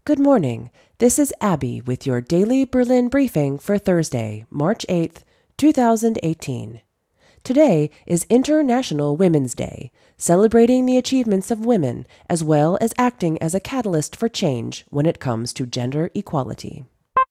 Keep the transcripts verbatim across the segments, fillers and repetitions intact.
Good morning. This is Abby with your daily Berlin briefing for Thursday, March eighth, two thousand eighteen. Today is International Women's Day, celebrating the achievements of women as well as acting as a catalyst for change when it comes to gender equality.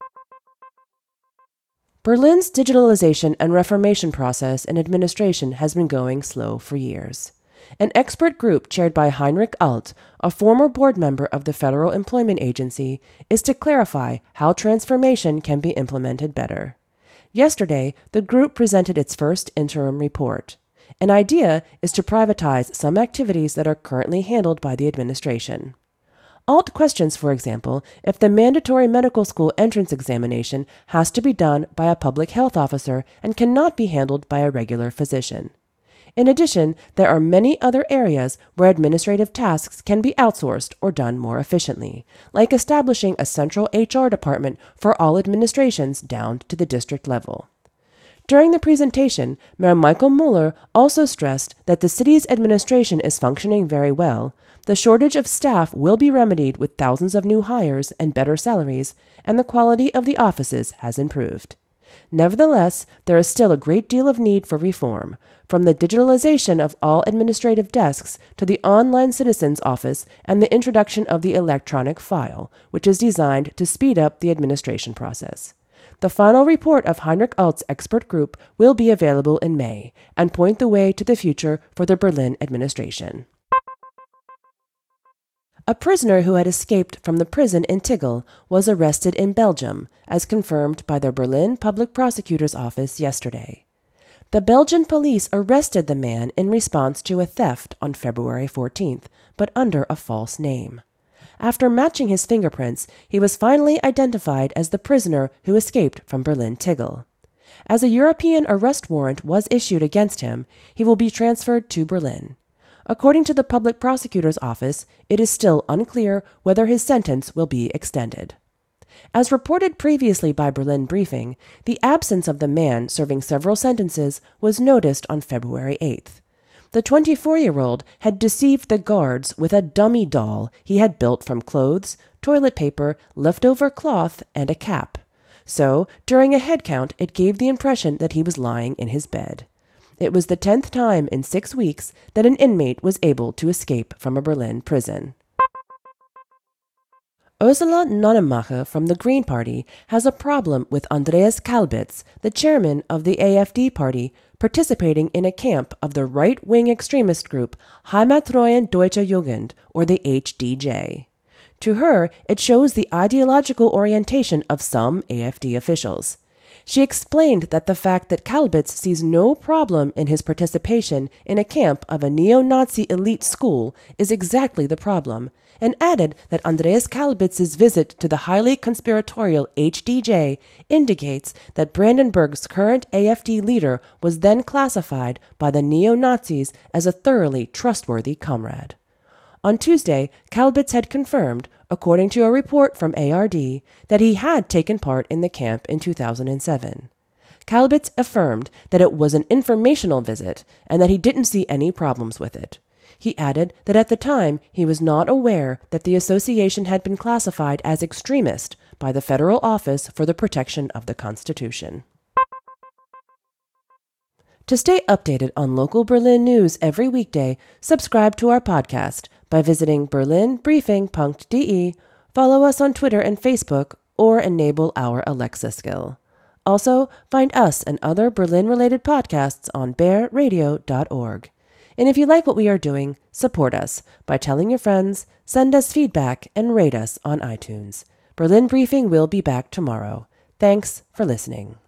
Berlin's digitalization and reformation process in administration has been going slow for years. An expert group chaired by Heinrich Alt, a former board member of the Federal Employment Agency, is to clarify how transformation can be implemented better. Yesterday, the group presented its first interim report. An idea is to privatize some activities that are currently handled by the administration. Alt questions, for example, if the mandatory medical school entrance examination has to be done by a public health officer and cannot be handled by a regular physician. In addition, there are many other areas where administrative tasks can be outsourced or done more efficiently, like establishing a central H R department for all administrations down to the district level. During the presentation, Mayor Michael Muller also stressed that the city's administration is functioning very well, the shortage of staff will be remedied with thousands of new hires and better salaries, and the quality of the offices has improved. Nevertheless, there is still a great deal of need for reform, from the digitalization of all administrative desks to the online citizens office and the introduction of the electronic file, which is designed to speed up the administration process. The final report of Heinrich Alt's expert group will be available in May and point the way to the future for the Berlin administration. A prisoner who had escaped from the prison in Tiggle was arrested in Belgium, as confirmed by the Berlin Public Prosecutor's Office yesterday. The Belgian police arrested the man in response to a theft on February fourteenth, but under a false name. After matching his fingerprints, he was finally identified as the prisoner who escaped from Berlin Tiggle. As a European arrest warrant was issued against him, he will be transferred to Berlin. According to the Public Prosecutor's Office, it is still unclear whether his sentence will be extended. As reported previously by Berlin Briefing, the absence of the man serving several sentences was noticed on February eighth. The twenty-four-year-old had deceived the guards with a dummy doll he had built from clothes, toilet paper, leftover cloth, and a cap. So, during a head count, it gave the impression that he was lying in his bed. It was the tenth time in six weeks that an inmate was able to escape from a Berlin prison. Ursula Nonnemacher from the Green Party has a problem with Andreas Kalbitz, the chairman of the A F D party, participating in a camp of the right-wing extremist group Heimattreuen Deutsche Jugend, or the H D J. To her, it shows the ideological orientation of some A F D officials. She explained that the fact that Kalbitz sees no problem in his participation in a camp of a neo-Nazi elite school is exactly the problem, and added that Andreas Kalbitz's visit to the highly conspiratorial H D J indicates that Brandenburg's current A F D leader was then classified by the neo-Nazis as a thoroughly trustworthy comrade. On Tuesday, Kalbitz had confirmed, according to a report from A R D, that he had taken part in the camp in two thousand seven. Kalbitz affirmed that it was an informational visit and that he didn't see any problems with it. He added that at the time he was not aware that the association had been classified as extremist by the Federal Office for the Protection of the Constitution. To stay updated on local Berlin news every weekday, subscribe to our podcast by visiting berlin briefing dot d e, follow us on Twitter and Facebook, or enable our Alexa skill. Also, find us and other Berlin-related podcasts on bear radio dot org. And if you like what we are doing, support us by telling your friends, send us feedback, and rate us on iTunes. Berlin Briefing will be back tomorrow. Thanks for listening.